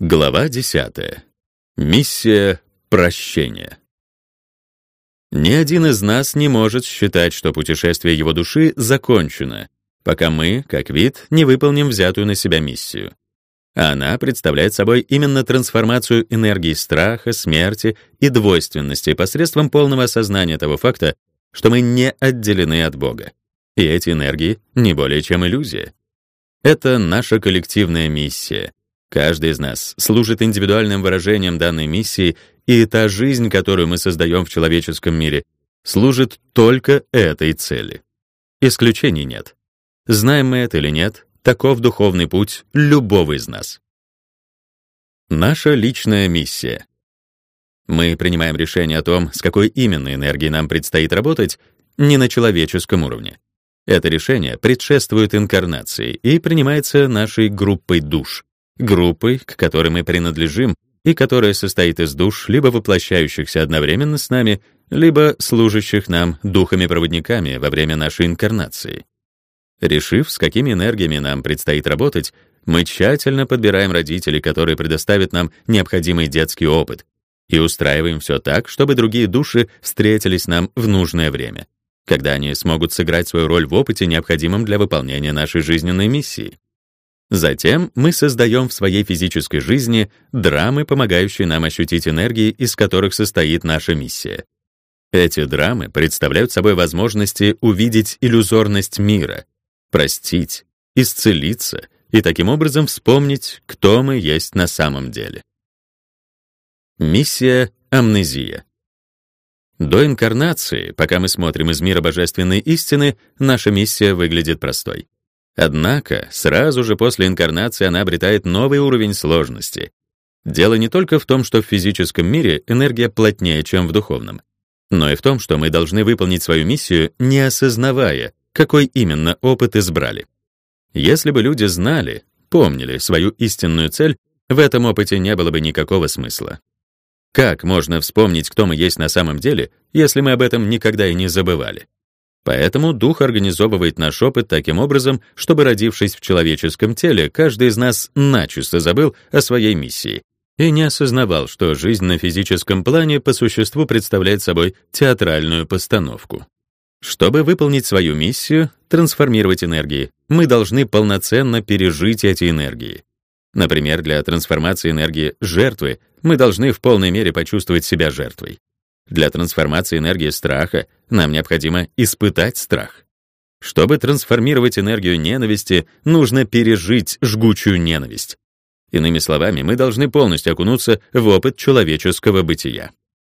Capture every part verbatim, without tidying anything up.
Глава десятая. Миссия прощения. Ни один из нас не может считать, что путешествие его души закончено, пока мы, как вид, не выполним взятую на себя миссию. А она представляет собой именно трансформацию энергии страха, смерти и двойственности посредством полного осознания того факта, что мы не отделены от Бога. И эти энергии не более чем иллюзия. Это наша коллективная миссия. Каждый из нас служит индивидуальным выражением данной миссии, и та жизнь, которую мы создаем в человеческом мире, служит только этой цели. Исключений нет. Знаем мы это или нет, таков духовный путь любого из нас. Наша личная миссия. Мы принимаем решение о том, с какой именно энергией нам предстоит работать, не на человеческом уровне. Это решение предшествует инкарнации и принимается нашей группой душ, группой, к которой мы принадлежим, и которая состоит из душ, либо воплощающихся одновременно с нами, либо служащих нам духами-проводниками во время нашей инкарнации. Решив, с какими энергиями нам предстоит работать, мы тщательно подбираем родителей, которые предоставят нам необходимый детский опыт, и устраиваем все так, чтобы другие души встретились нам в нужное время, когда они смогут сыграть свою роль в опыте, необходимом для выполнения нашей жизненной миссии. Затем мы создаем в своей физической жизни драмы, помогающие нам ощутить энергии, из которых состоит наша миссия. Эти драмы представляют собой возможности увидеть иллюзорность мира, простить, исцелиться и таким образом вспомнить, кто мы есть на самом деле. Миссия амнезия. До инкарнации, пока мы смотрим из мира божественной истины, наша миссия выглядит простой. Однако, сразу же после инкарнации она обретает новый уровень сложности. Дело не только в том, что в физическом мире энергия плотнее, чем в духовном, но и в том, что мы должны выполнить свою миссию, не осознавая, какой именно опыт избрали. Если бы люди знали, помнили свою истинную цель, в этом опыте не было бы никакого смысла. Как можно вспомнить, кто мы есть на самом деле, если мы об этом никогда и не забывали? Поэтому Дух организовывает наш опыт таким образом, чтобы, родившись в человеческом теле, каждый из нас начисто забыл о своей миссии и не осознавал, что жизнь на физическом плане по существу представляет собой театральную постановку. Чтобы выполнить свою миссию, трансформировать энергии, мы должны полноценно пережить эти энергии. Например, для трансформации энергии жертвы мы должны в полной мере почувствовать себя жертвой. Для трансформации энергии страха нам необходимо испытать страх. Чтобы трансформировать энергию ненависти, нужно пережить жгучую ненависть. Иными словами, мы должны полностью окунуться в опыт человеческого бытия.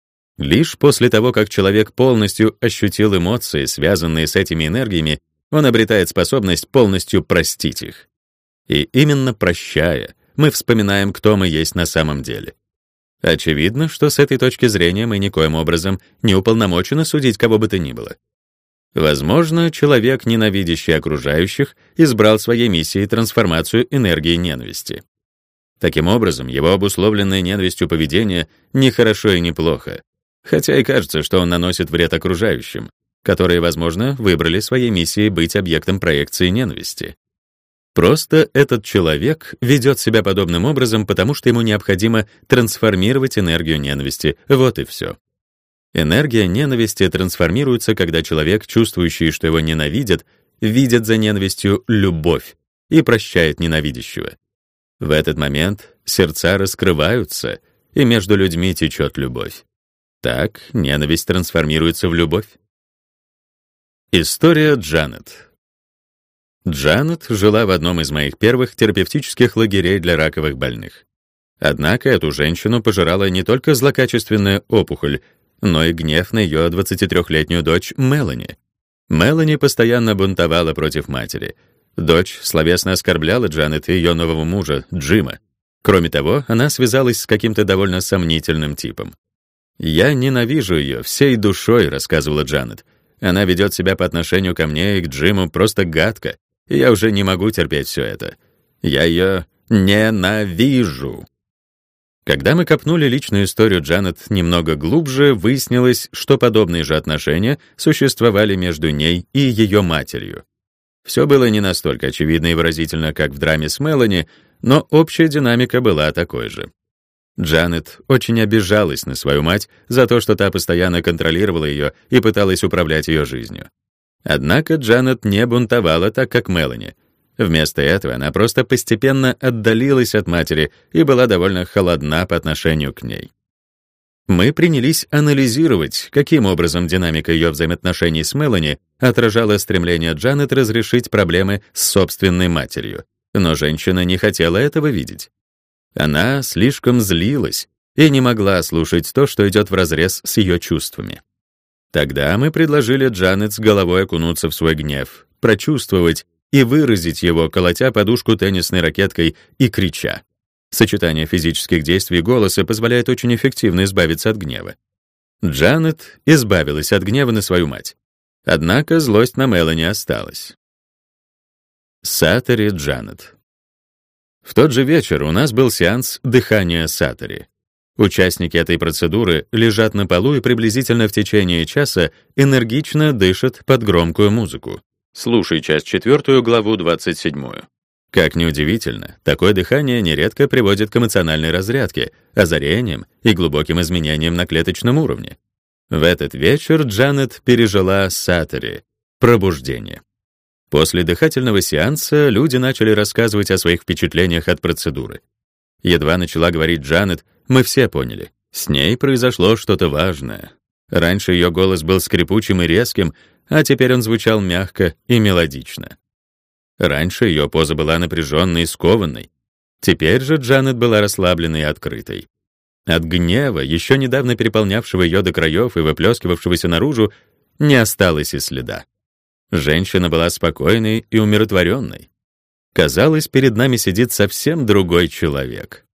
Лишь после того, как человек полностью ощутил эмоции, связанные с этими энергиями, он обретает способность полностью простить их. И именно прощая, мы вспоминаем, кто мы есть на самом деле. Очевидно, что с этой точки зрения мы никоим образом не уполномочены судить кого бы то ни было. Возможно, человек, ненавидящий окружающих, избрал своей миссией трансформацию энергии ненависти. Таким образом, его обусловленное ненавистью поведение не хорошо и не плохо, хотя и кажется, что он наносит вред окружающим, которые, возможно, выбрали своей миссией быть объектом проекции ненависти. Просто этот человек ведет себя подобным образом, потому что ему необходимо трансформировать энергию ненависти. Вот и все. Энергия ненависти трансформируется, когда человек, чувствующий, что его ненавидят, видит за ненавистью любовь и прощает ненавидящего. В этот момент сердца раскрываются, и между людьми течет любовь. Так ненависть трансформируется в любовь. История Джанет. Джанет жила в одном из моих первых терапевтических лагерей для раковых больных. Однако эту женщину пожирала не только злокачественная опухоль, но и гнев на ее двадцатитрёхлетнюю дочь Мелани. Мелани постоянно бунтовала против матери. Дочь словесно оскорбляла Джанет и ее нового мужа, Джима. Кроме того, она связалась с каким-то довольно сомнительным типом. «Я ненавижу ее всей душой», — рассказывала Джанет. «Она ведет себя по отношению ко мне и к Джиму просто гадко. И я уже не могу терпеть все это. Я ее ненавижу». Когда мы копнули личную историю Джанет немного глубже, выяснилось, что подобные же отношения существовали между ней и ее матерью. Все было не настолько очевидно и выразительно, как в драме с Мелани, Но общая динамика была такой же. Джанет очень обижалась на свою мать за то, что та постоянно контролировала ее и пыталась управлять ее жизнью. Однако Джанет не бунтовала так, как Мелани. Вместо этого она просто постепенно отдалилась от матери и была довольно холодна по отношению к ней. Мы принялись анализировать, каким образом динамика ее взаимоотношений с Мелани отражала стремление Джанет разрешить проблемы с собственной матерью. Но женщина не хотела этого видеть. Она слишком злилась и не могла слушать то, что идет вразрез с ее чувствами. Тогда мы предложили Джанет с головой окунуться в свой гнев, прочувствовать и выразить его, колотя подушку теннисной ракеткой и крича. Сочетание физических действий и голоса позволяет очень эффективно избавиться от гнева. Джанет избавилась от гнева на свою мать. Однако злость на Мелани осталась. Сатори Джанет. В тот же вечер у нас был сеанс дыхания Сатори. Участники этой процедуры лежат на полу и приблизительно в течение часа энергично дышат под громкую музыку. Слушай часть четвертую, главу двадцать седьмую. Как ни удивительно, такое дыхание нередко приводит к эмоциональной разрядке, озарениям и глубоким изменениям на клеточном уровне. В этот вечер Джанет пережила Сатори — пробуждение. После дыхательного сеанса люди начали рассказывать о своих впечатлениях от процедуры. Едва начала говорить Джанет, мы все поняли. С ней произошло что-то важное. Раньше ее голос был скрипучим и резким, а теперь он звучал мягко и мелодично. Раньше ее поза была напряженной и скованной. Теперь же Джанет была расслабленной и открытой. От гнева, еще недавно переполнявшего ее до краев и выплескивавшегося наружу, не осталось и следа. Женщина была спокойной и умиротворенной. Казалось, перед нами сидит совсем другой человек.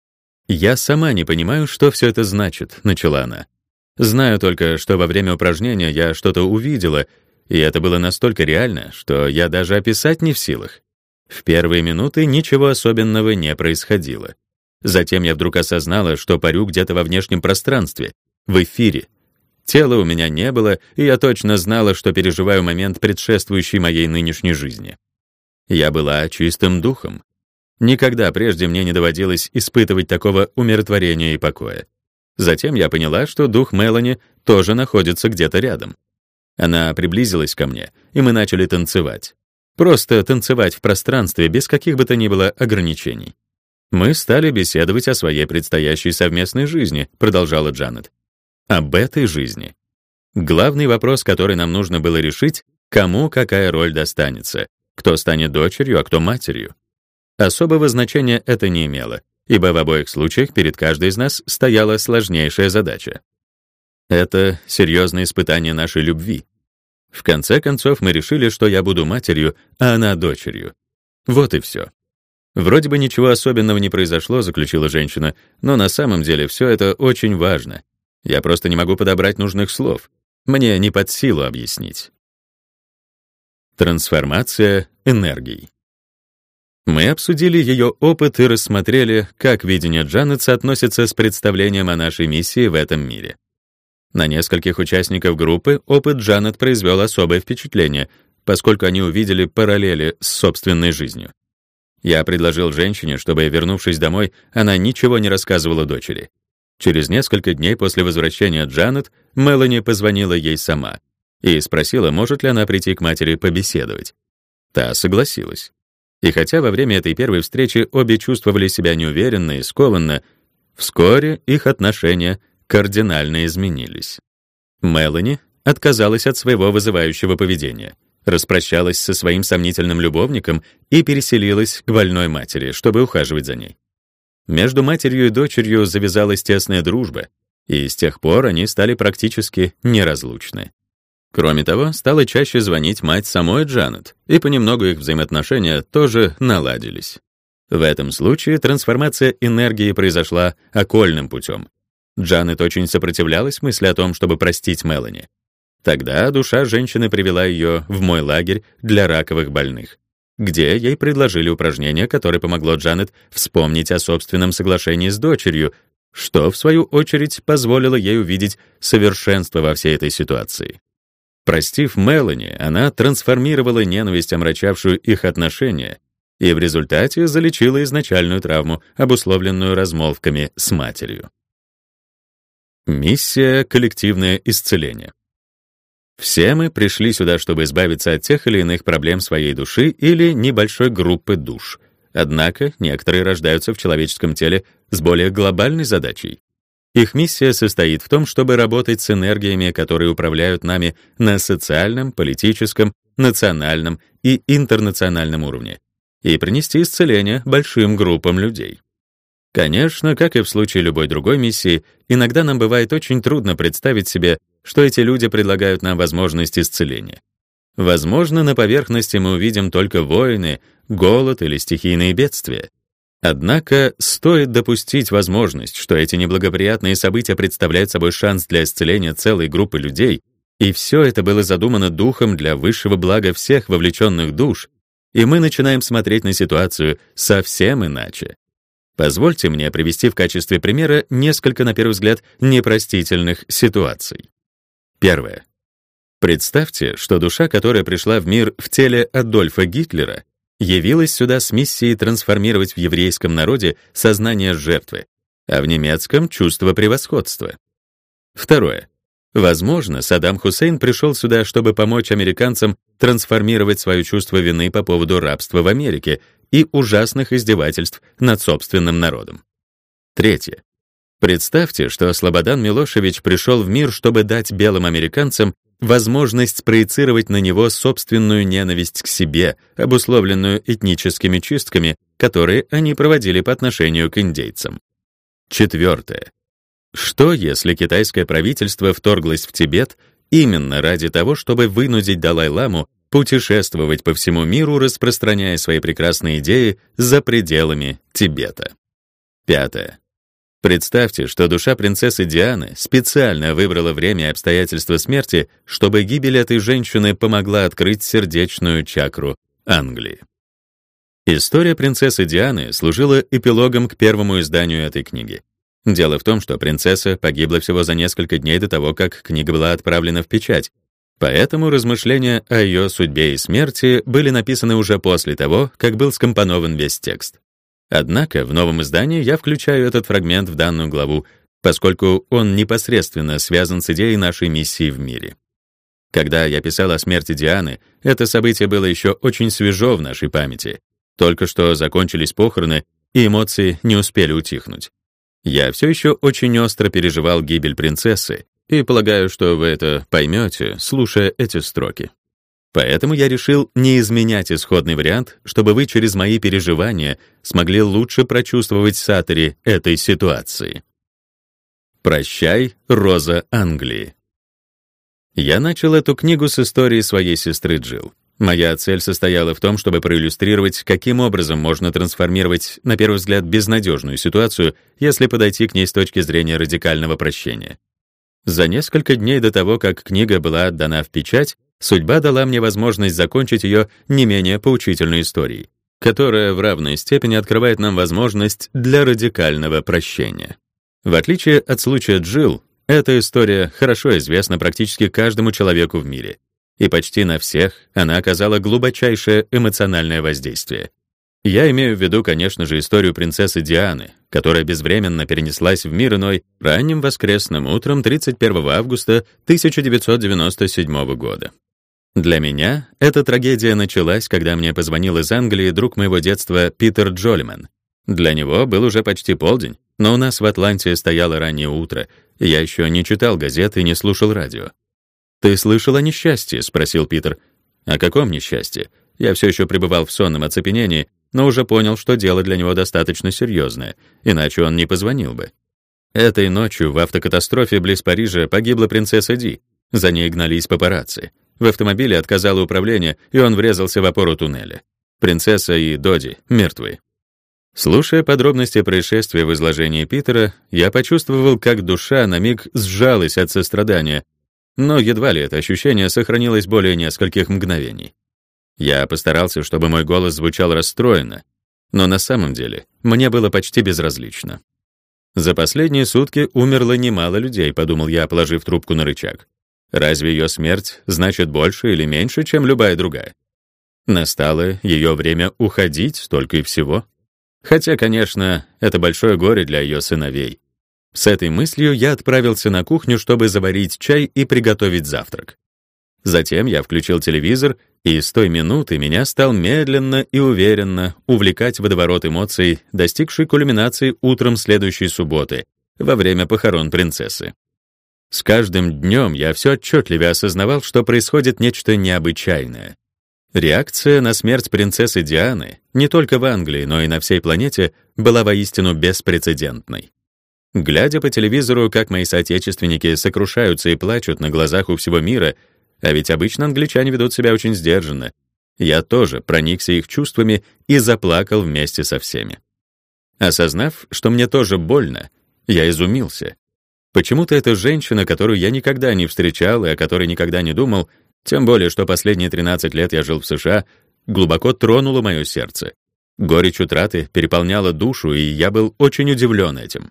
«Я сама не понимаю, что все это значит», — начала она. «Знаю только, что во время упражнения я что-то увидела, и это было настолько реально, что я даже описать не в силах. В первые минуты ничего особенного не происходило. Затем я вдруг осознала, что парю где-то во внешнем пространстве, в эфире. Тела у меня не было, и я точно знала, что переживаю момент, предшествующий моей нынешней жизни. Я была чистым духом. Никогда прежде мне не доводилось испытывать такого умиротворения и покоя. Затем я поняла, что дух Мелани тоже находится где-то рядом. Она приблизилась ко мне, и мы начали танцевать. Просто танцевать в пространстве без каких бы то ни было ограничений. Мы стали беседовать о своей предстоящей совместной жизни, продолжала Джанет. Об этой жизни. Главный вопрос, который нам нужно было решить, кому какая роль достанется, кто станет дочерью, а кто матерью. Особого значения это не имело, ибо в обоих случаях перед каждой из нас стояла сложнейшая задача. Это серьезное испытание нашей любви. В конце концов мы решили, что я буду матерью, а она дочерью. Вот и все. Вроде бы ничего особенного не произошло, заключила женщина, но на самом деле все это очень важно. Я просто не могу подобрать нужных слов. Мне не под силу объяснить. Трансформация энергий. Мы обсудили ее опыт и рассмотрели, как видение Джанет соотносится с представлением о нашей миссии в этом мире. На нескольких участников группы опыт Джанет произвел особое впечатление, поскольку они увидели параллели с собственной жизнью. Я предложил женщине, чтобы, вернувшись домой, она ничего не рассказывала дочери. Через несколько дней после возвращения Джанет Мелани позвонила ей сама и спросила, может ли она прийти к матери побеседовать. Та согласилась. И хотя во время этой первой встречи обе чувствовали себя неуверенно и скованно, вскоре их отношения кардинально изменились. Мелани отказалась от своего вызывающего поведения, распрощалась со своим сомнительным любовником и переселилась к больной матери, чтобы ухаживать за ней. Между матерью и дочерью завязалась тесная дружба, и с тех пор они стали практически неразлучны. Кроме того, стала чаще звонить мать самой Джанет, и понемногу их взаимоотношения тоже наладились. В этом случае трансформация энергии произошла окольным путем. Джанет очень сопротивлялась мысли о том, чтобы простить Мелани. Тогда душа женщины привела ее в мой лагерь для раковых больных, где ей предложили упражнение, которое помогло Джанет вспомнить о собственном соглашении с дочерью, что, в свою очередь, позволило ей увидеть совершенство во всей этой ситуации. Простив Мелани, она трансформировала ненависть, омрачавшую их отношения, и в результате залечила изначальную травму, обусловленную размолвками с матерью. Миссия — коллективное исцеление. Все мы пришли сюда, чтобы избавиться от тех или иных проблем своей души или небольшой группы душ. Однако некоторые рождаются в человеческом теле с более глобальной задачей. Их миссия состоит в том, чтобы работать с энергиями, которые управляют нами на социальном, политическом, национальном и интернациональном уровне, и принести исцеление большим группам людей. Конечно, как и в случае любой другой миссии, иногда нам бывает очень трудно представить себе, что эти люди предлагают нам возможность исцеления. Возможно, на поверхности мы увидим только войны, голод или стихийные бедствия. Однако стоит допустить возможность, что эти неблагоприятные события представляют собой шанс для исцеления целой группы людей, и все это было задумано Духом для высшего блага всех вовлеченных душ, и мы начинаем смотреть на ситуацию совсем иначе. Позвольте мне привести в качестве примера несколько, на первый взгляд, непростительных ситуаций. Первое. Представьте, что душа, которая пришла в мир в теле Адольфа Гитлера, явилась сюда с миссией трансформировать в еврейском народе сознание жертвы, а в немецком — чувство превосходства. Второе. Возможно, Саддам Хусейн пришел сюда, чтобы помочь американцам трансформировать свое чувство вины по поводу рабства в Америке и ужасных издевательств над собственным народом. Третье. Представьте, что Слободан Милошевич пришел в мир, чтобы дать белым американцам возможность спроецировать на него собственную ненависть к себе, обусловленную этническими чистками, которые они проводили по отношению к индейцам. Четвертое. Что, если китайское правительство вторглось в Тибет именно ради того, чтобы вынудить Далай-ламу путешествовать по всему миру, распространяя свои прекрасные идеи за пределами Тибета? Пятое. Представьте, что душа принцессы Дианы специально выбрала время и обстоятельства смерти, чтобы гибель этой женщины помогла открыть сердечную чакру Англии. История принцессы Дианы служила эпилогом к первому изданию этой книги. Дело в том, что принцесса погибла всего за несколько дней до того, как книга была отправлена в печать. Поэтому размышления о ее судьбе и смерти были написаны уже после того, как был скомпонован весь текст. Однако в новом издании я включаю этот фрагмент в данную главу, поскольку он непосредственно связан с идеей нашей миссии в мире. Когда я писал о смерти Дианы, это событие было еще очень свежо в нашей памяти. Только что закончились похороны, и эмоции не успели утихнуть. Я все еще очень остро переживал гибель принцессы, и полагаю, что вы это поймете, слушая эти строки. Поэтому я решил не изменять исходный вариант, чтобы вы через мои переживания смогли лучше прочувствовать сатори этой ситуации. «Прощай, Роза Англии». Я начал эту книгу с истории своей сестры Джилл. Моя цель состояла в том, чтобы проиллюстрировать, каким образом можно трансформировать, на первый взгляд, безнадежную ситуацию, если подойти к ней с точки зрения радикального прощения. За несколько дней до того, как книга была отдана в печать, судьба дала мне возможность закончить ее не менее поучительной историей, которая в равной степени открывает нам возможность для радикального прощения. В отличие от случая Джилл, эта история хорошо известна практически каждому человеку в мире, и почти на всех она оказала глубочайшее эмоциональное воздействие. Я имею в виду, конечно же, историю принцессы Дианы, которая безвременно перенеслась в мир иной ранним воскресным утром тридцать первого августа тысяча девятьсот девяносто седьмого года. Для меня эта трагедия началась, когда мне позвонил из Англии друг моего детства Питер Джолиман. Для него был уже почти полдень, но у нас в Атланте стояло раннее утро, и я еще не читал газеты и не слушал радио. «Ты слышал о несчастье?» — спросил Питер. «О каком несчастье?» Я все еще пребывал в сонном оцепенении, но уже понял, что дело для него достаточно серьезное, иначе он не позвонил бы. Этой ночью в автокатастрофе близ Парижа погибла принцесса Ди. За ней гнались папарацци. В автомобиле отказало управление, и он врезался в опору туннеля. Принцесса и Доди мертвы. Слушая подробности происшествия в изложении Питера, я почувствовал, как душа на миг сжалась от сострадания, но едва ли это ощущение сохранилось более нескольких мгновений. Я постарался, чтобы мой голос звучал расстроенно, но на самом деле мне было почти безразлично. За последние сутки умерло немало людей, подумал я, положив трубку на рычаг. Разве ее смерть значит больше или меньше, чем любая другая? Настало ее время уходить, только и всего. Хотя, конечно, это большое горе для ее сыновей. С этой мыслью я отправился на кухню, чтобы заварить чай и приготовить завтрак. Затем я включил телевизор, и с той минуты меня стал медленно и уверенно увлекать водоворот эмоций, достигший кульминации утром следующей субботы, во время похорон принцессы. С каждым днем я все отчетливее осознавал, что происходит нечто необычайное. Реакция на смерть принцессы Дианы не только в Англии, но и на всей планете была воистину беспрецедентной. Глядя по телевизору, как мои соотечественники сокрушаются и плачут на глазах у всего мира, а ведь обычно англичане ведут себя очень сдержанно, я тоже проникся их чувствами и заплакал вместе со всеми. Осознав, что мне тоже больно, я изумился. Почему-то эта женщина, которую я никогда не встречал и о которой никогда не думал, тем более, что последние тринадцать лет я жил в США, глубоко тронула мое сердце. Горечь утраты переполняла душу, и я был очень удивлен этим.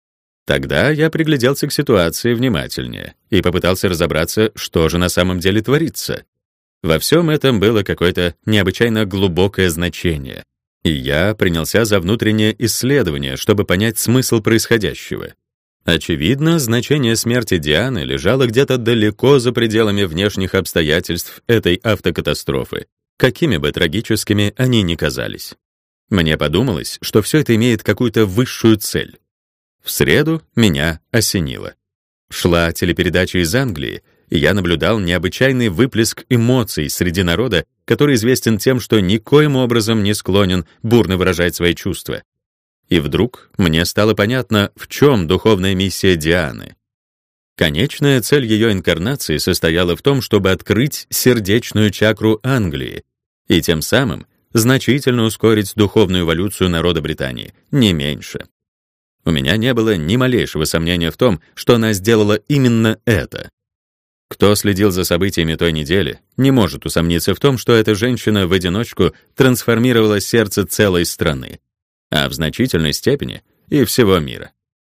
Тогда я пригляделся к ситуации внимательнее и попытался разобраться, что же на самом деле творится. Во всем этом было какое-то необычайно глубокое значение, и я принялся за внутреннее исследование, чтобы понять смысл происходящего. Очевидно, значение смерти Дианы лежало где-то далеко за пределами внешних обстоятельств этой автокатастрофы, какими бы трагическими они ни казались. Мне подумалось, что все это имеет какую-то высшую цель. В среду меня осенило. Шла телепередача из Англии, и я наблюдал необычайный выплеск эмоций среди народа, который известен тем, что никоим образом не склонен бурно выражать свои чувства. И вдруг мне стало понятно, в чем духовная миссия Дианы. Конечная цель ее инкарнации состояла в том, чтобы открыть сердечную чакру Англии и тем самым значительно ускорить духовную эволюцию народа Британии, не меньше. У меня не было ни малейшего сомнения в том, что она сделала именно это. Кто следил за событиями той недели, не может усомниться в том, что эта женщина в одиночку трансформировала сердце целой страны, а в значительной степени и всего мира.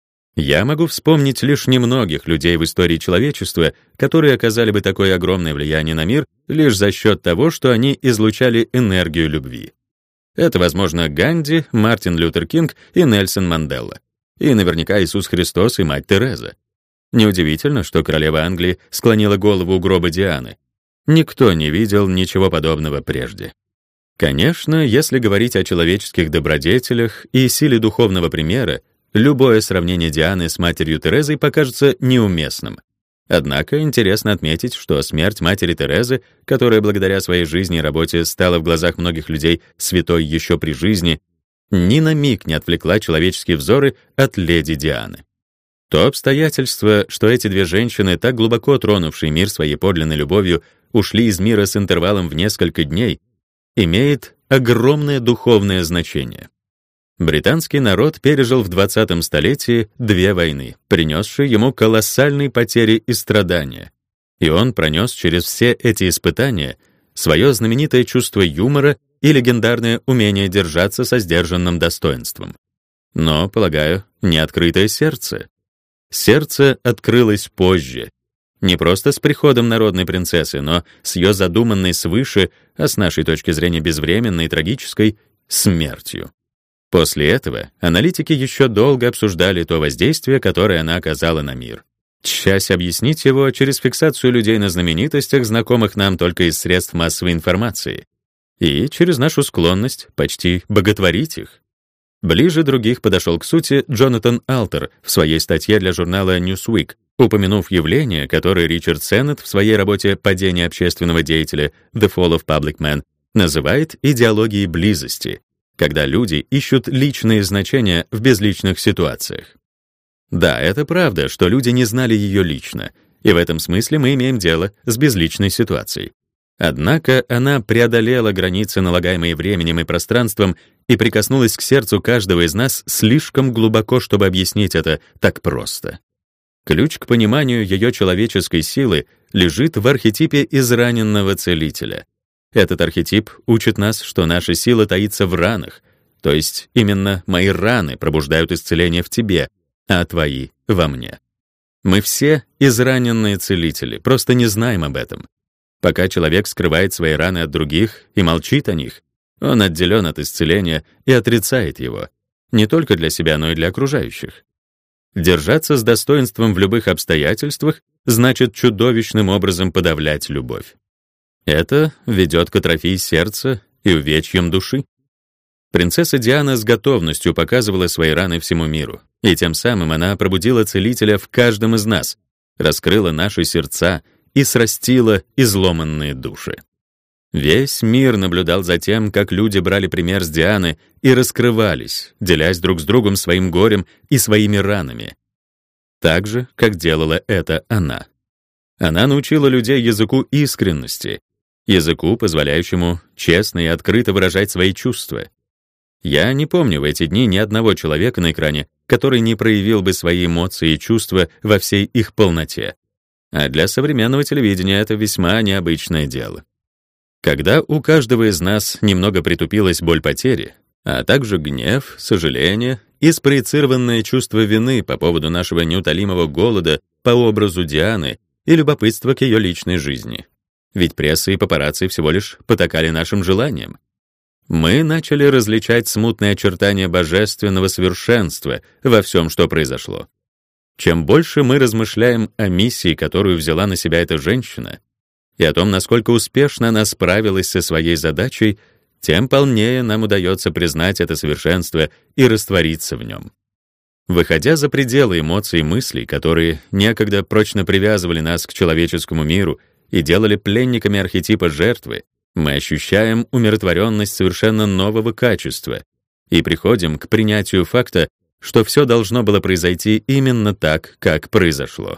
Я могу вспомнить лишь немногих людей в истории человечества, которые оказали бы такое огромное влияние на мир лишь за счет того, что они излучали энергию любви. Это, возможно, Ганди, Мартин Лютер Кинг и Нельсон Мандела. И наверняка Иисус Христос и мать Тереза. Неудивительно, что королева Англии склонила голову у гроба Дианы. Никто не видел ничего подобного прежде. Конечно, если говорить о человеческих добродетелях и силе духовного примера, любое сравнение Дианы с матерью Терезой покажется неуместным. Однако интересно отметить, что смерть матери Терезы, которая благодаря своей жизни и работе стала в глазах многих людей святой еще при жизни, ни на миг не отвлекла человеческие взоры от леди Дианы. То обстоятельство, что эти две женщины, так глубоко тронувшие мир своей подлинной любовью, ушли из мира с интервалом в несколько дней, имеет огромное духовное значение. Британский народ пережил в двадцатом столетии две войны, принесшие ему колоссальные потери и страдания. И он пронес через все эти испытания свое знаменитое чувство юмора и легендарное умение держаться со сдержанным достоинством. Но, полагаю, не открытое сердце. Сердце открылось позже. Не просто с приходом народной принцессы, но с ее задуманной свыше, а с нашей точки зрения безвременной и трагической, смертью. После этого аналитики еще долго обсуждали то воздействие, которое она оказала на мир, тщась объяснить его через фиксацию людей на знаменитостях, знакомых нам только из средств массовой информации, и через нашу склонность почти боготворить их. Ближе других подошел к сути Джонатан Алтер в своей статье для журнала Newsweek, упомянув явление, которое Ричард Сеннет в своей работе «Падение общественного деятеля» The Fall of Public Man называет идеологией близости, когда люди ищут личные значения в безличных ситуациях. Да, это правда, что люди не знали ее лично, и в этом смысле мы имеем дело с безличной ситуацией. Однако она преодолела границы, налагаемые временем и пространством, и прикоснулась к сердцу каждого из нас слишком глубоко, чтобы объяснить это так просто. Ключ к пониманию ее человеческой силы лежит в архетипе израненного целителя. Этот архетип учит нас, что наша сила таится в ранах, то есть именно мои раны пробуждают исцеление в тебе, а твои — во мне. Мы все израненные целители, просто не знаем об этом. Пока человек скрывает свои раны от других и молчит о них, он отделен от исцеления и отрицает его, не только для себя, но и для окружающих. Держаться с достоинством в любых обстоятельствах значит чудовищным образом подавлять любовь. Это ведет к атрофии сердца и увечьям души. Принцесса Диана с готовностью показывала свои раны всему миру, и тем самым она пробудила целителя в каждом из нас, раскрыла наши сердца и срастила изломанные души. Весь мир наблюдал за тем, как люди брали пример с Дианы и раскрывались, делясь друг с другом своим горем и своими ранами. Так же, как делала это она. Она научила людей языку искренности, языку, позволяющему честно и открыто выражать свои чувства. Я не помню в эти дни ни одного человека на экране, который не проявил бы свои эмоции и чувства во всей их полноте. А для современного телевидения это весьма необычное дело. Когда у каждого из нас немного притупилась боль потери, а также гнев, сожаление и спроецированное чувство вины по поводу нашего неутолимого голода по образу Дианы и любопытства к ее личной жизни. Ведь пресса и папарацци всего лишь потакали нашим желаниям. Мы начали различать смутные очертания божественного совершенства во всем, что произошло. Чем больше мы размышляем о миссии, которую взяла на себя эта женщина, и о том, насколько успешно она справилась со своей задачей, тем полнее нам удается признать это совершенство и раствориться в нем. Выходя за пределы эмоций и мыслей, которые некогда прочно привязывали нас к человеческому миру и делали пленниками архетипа жертвы, мы ощущаем умиротворенность совершенно нового качества и приходим к принятию факта, что все должно было произойти именно так, как произошло.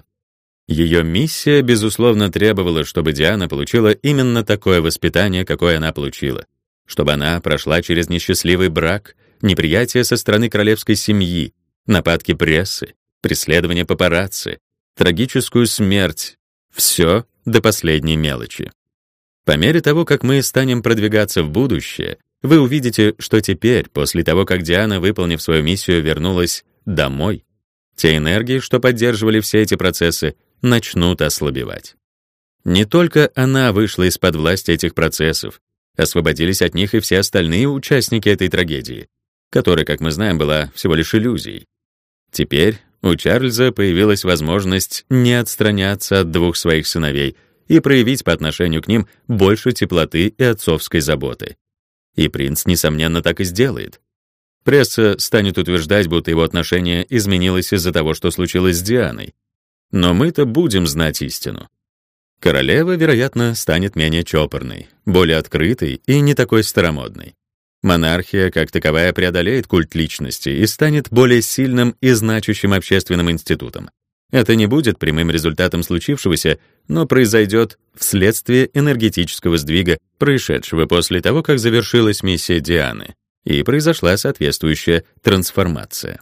Ее миссия, безусловно, требовала, чтобы Диана получила именно такое воспитание, какое она получила, чтобы она прошла через несчастливый брак, неприятие со стороны королевской семьи, нападки прессы, преследование папарацци, трагическую смерть, все до последней мелочи. По мере того, как мы станем продвигаться в будущее, вы увидите, что теперь, после того, как Диана, выполнив свою миссию, вернулась домой, те энергии, что поддерживали все эти процессы, начнут ослабевать. Не только она вышла из-под власти этих процессов, освободились от них и все остальные участники этой трагедии, которая, как мы знаем, была всего лишь иллюзией. Теперь у Чарльза появилась возможность не отстраняться от двух своих сыновей и проявить по отношению к ним больше теплоты и отцовской заботы. И принц, несомненно, так и сделает. Пресса станет утверждать, будто его отношение изменилось из-за того, что случилось с Дианой. Но мы-то будем знать истину. Королева, вероятно, станет менее чопорной, более открытой и не такой старомодной. Монархия, как таковая, преодолеет культ личности и станет более сильным и значущим общественным институтом. Это не будет прямым результатом случившегося, но произойдет вследствие энергетического сдвига, происшедшего после того, как завершилась миссия Дианы, и произошла соответствующая трансформация.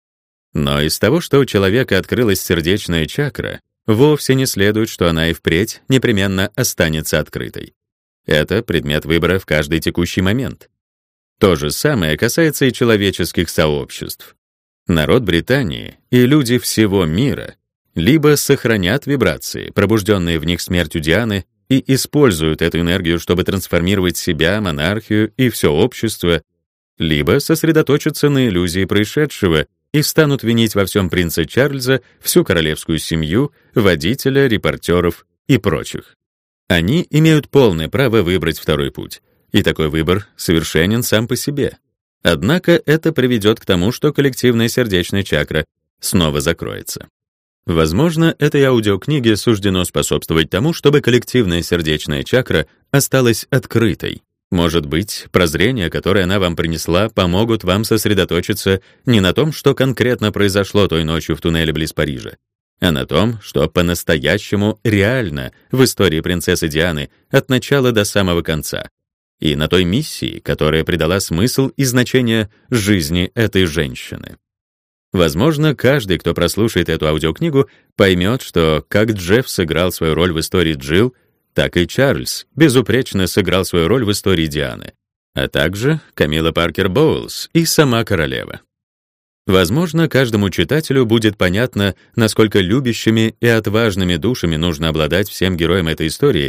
Но из того, что у человека открылась сердечная чакра, вовсе не следует, что она и впредь непременно останется открытой. Это предмет выбора в каждый текущий момент. То же самое касается и человеческих сообществ. Народ Британии и люди всего мира либо сохранят вибрации, пробужденные в них смертью Дианы, и используют эту энергию, чтобы трансформировать себя, монархию и все общество, либо сосредоточатся на иллюзии происшедшего и станут винить во всем принца Чарльза, всю королевскую семью, водителя, репортеров и прочих. Они имеют полное право выбрать второй путь, и такой выбор совершенен сам по себе. Однако это приведет к тому, что коллективная сердечная чакра снова закроется. Возможно, этой аудиокниге суждено способствовать тому, чтобы коллективная сердечная чакра осталась открытой. Может быть, прозрения, которые она вам принесла, помогут вам сосредоточиться не на том, что конкретно произошло той ночью в туннеле близ Парижа, а на том, что по-настоящему реально в истории принцессы Дианы от начала до самого конца, и на той миссии, которая придала смысл и значение жизни этой женщины. Возможно, каждый, кто прослушает эту аудиокнигу, поймет, что как Джефф сыграл свою роль в истории Джилл, так и Чарльз безупречно сыграл свою роль в истории Дианы, а также Камила Паркер Боулс и сама королева. Возможно, каждому читателю будет понятно, насколько любящими и отважными душами нужно обладать всем героям этой истории,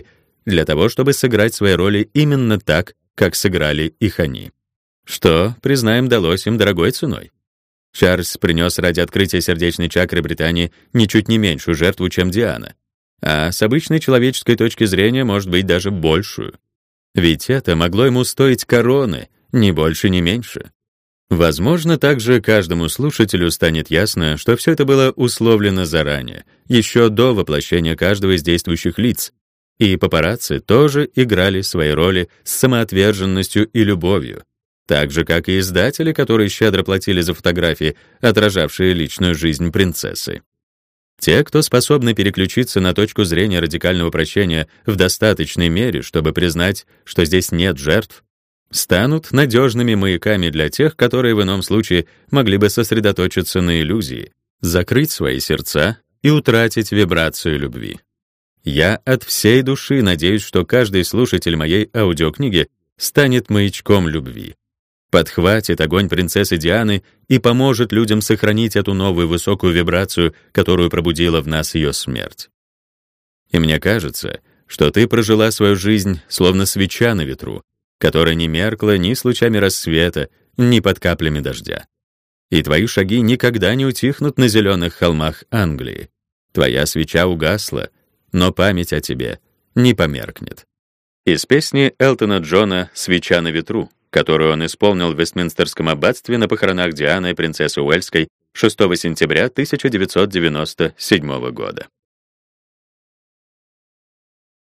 для того, чтобы сыграть свои роли именно так, как сыграли их они. Что, признаем, далось им дорогой ценой. Чарльз принес ради открытия сердечной чакры Британии ничуть не меньшую жертву, чем Диана, а с обычной человеческой точки зрения, может быть, даже большую. Ведь это могло ему стоить короны, ни больше, ни меньше. Возможно, также каждому слушателю станет ясно, что все это было условлено заранее, еще до воплощения каждого из действующих лиц, и папарацци тоже играли свои роли с самоотверженностью и любовью, так же, как и издатели, которые щедро платили за фотографии, отражавшие личную жизнь принцессы. Те, кто способны переключиться на точку зрения радикального прощения в достаточной мере, чтобы признать, что здесь нет жертв, станут надежными маяками для тех, которые в ином случае могли бы сосредоточиться на иллюзии, закрыть свои сердца и утратить вибрацию любви. Я от всей души надеюсь, что каждый слушатель моей аудиокниги станет маячком любви, подхватит огонь принцессы Дианы и поможет людям сохранить эту новую высокую вибрацию, которую пробудила в нас ее смерть. И мне кажется, что ты прожила свою жизнь словно свеча на ветру, которая не меркла ни с лучами рассвета, ни под каплями дождя. И твои шаги никогда не утихнут на зеленых холмах Англии. Твоя свеча угасла, но память о тебе не померкнет. Из песни Элтона Джона «Свеча на ветру», которую он исполнил в Вестминстерском аббатстве на похоронах Дианы, принцессы Уэльской, шестого сентября тысяча девятьсот девяносто седьмого года.